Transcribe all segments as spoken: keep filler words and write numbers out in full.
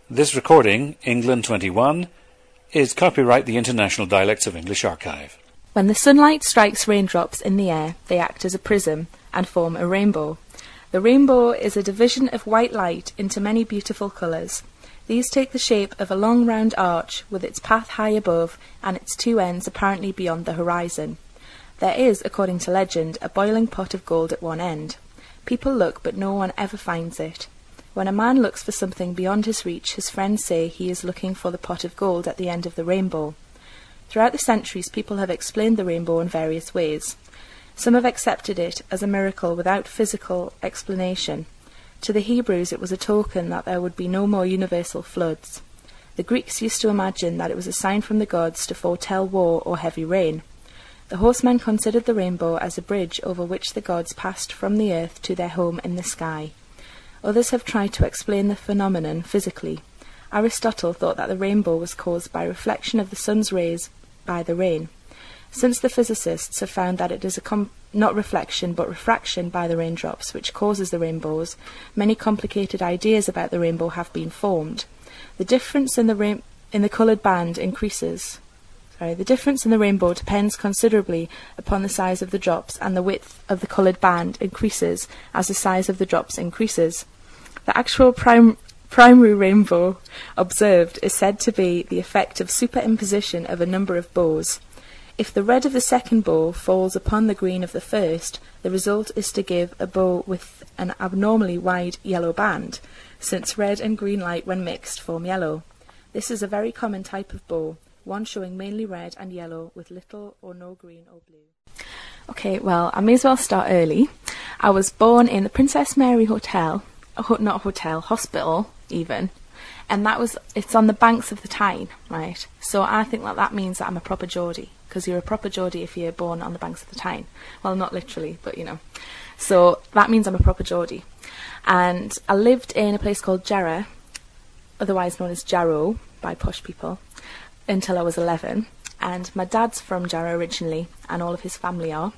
This recording, England twenty-one, is copyright the International Dialects of English Archive. When the sunlight strikes raindrops in the air, they act as a prism and form a rainbow. The rainbow is a division of white light into many beautiful colours. These take the shape of a long round arch with its path high above and its two ends apparently beyond the horizon. There is, according to legend, a boiling pot of gold at one end. People look, but no one ever finds it. When a man looks for something beyond his reach, his friends say he is looking for the pot of gold at the end of the rainbow. Throughout the centuries, people have explained the rainbow in various ways. Some have accepted it as a miracle without physical explanation. To the Hebrews, it was a token that there would be no more universal floods. The Greeks used to imagine that it was a sign from the gods to foretell war or heavy rain. The horsemen considered the rainbow as a bridge over which the gods passed from the earth to their home in the sky. Others have tried to explain the phenomenon physically. Aristotle thought that the rainbow was caused by reflection of the sun's rays by the rain. Since the physicists have found that it is a com- not reflection but refraction by the raindrops which causes the rainbows, many complicated ideas about the rainbow have been formed. The difference in the ra- in the coloured band increases. Sorry, the difference in the rainbow depends considerably upon the size of the drops, and the width of the coloured band increases as the size of the drops increases. The actual prim- primary rainbow observed is said to be the effect of superimposition of a number of bows. If the red of the second bow falls upon the green of the first, the result is to give a bow with an abnormally wide yellow band, since red and green light when mixed form yellow. This is a very common type of bow, one showing mainly red and yellow with little or no green or blue. Okay, well, I may as well start early. I was born in the Princess Mary Hotel, a ho- not hotel, hospital even, and that was, it's on the banks of the Tyne, right? So I think that that means that I'm a proper Geordie, because you're a proper Geordie if you're born on the banks of the Tyne. Well, not literally, but you know. So that means I'm a proper Geordie. And I lived in a place called Jarrow, otherwise known as Jarrow by posh people, until I was eleven. And my dad's from Jarrow originally, and all of his family are.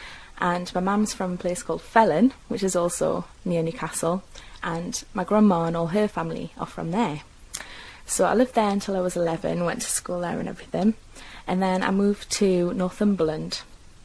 And my mum's from a place called Felon, which is also near Newcastle, and my grandma and all her family are from there. So I lived there until I was eleven, went to school there and everything, and then I moved to Northumberland,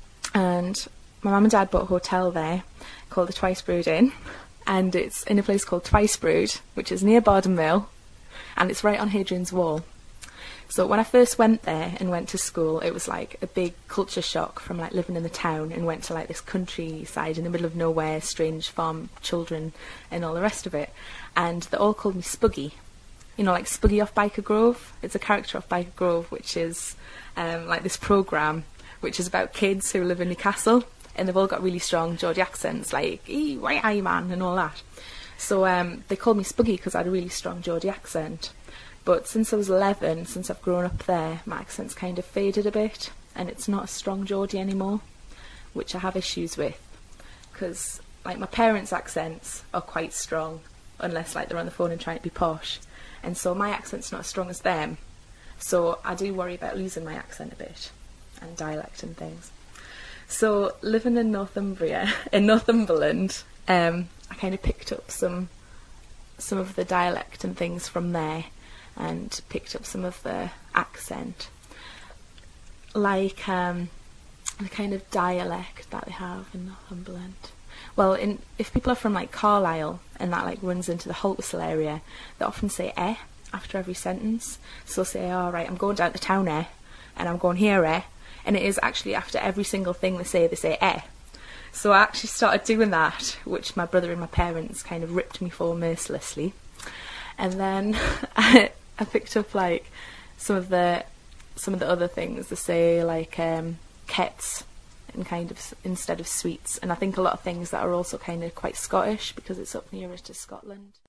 and my mum and dad bought a hotel there called the Twicebrewed Inn, and it's in a place called Twicebrewed, which is near Bardon Mill, and it's right on Hadrian's Wall. So when I first went there and went to school, it was like a big culture shock from like living in the town and went to like this countryside in the middle of nowhere, strange farm children and all the rest of it. And they all called me Spuggy. You know, like Spuggy off Biker Grove. It's a character off Biker Grove, which is um, like this programme which is about kids who live in Newcastle, and they've all got really strong Geordie accents, like, ee, why are you, man, and all that. So um, they called me Spuggy because I had a really strong Geordie accent. But since I was eleven, since I've grown up there, my accent's kind of faded a bit, and it's not a strong Geordie anymore, which I have issues with, because like my parents' accents are quite strong, unless like they're on the phone and trying to be posh, and so my accent's not as strong as them, so I do worry about losing my accent a bit, and dialect and things. So living in Northumbria, in Northumberland, um, I kind of picked up some, some of the dialect and things from there, and picked up some of the accent, like um, the kind of dialect that they have in Northumberland. Well, in, if people are from like Carlisle and that like runs into the Holt Whistle area, they often say eh after every sentence. So they'll say, oh right, I'm going down to town eh, and I'm going here eh, and it is actually after every single thing they say, they say eh. So I actually started doing that, which my brother and my parents kind of ripped me for mercilessly. And then I, I picked up like some of the some of the other things they say, like um, kets and kind of instead of sweets, and I think a lot of things that are also kind of quite Scottish because it's up nearer to Scotland.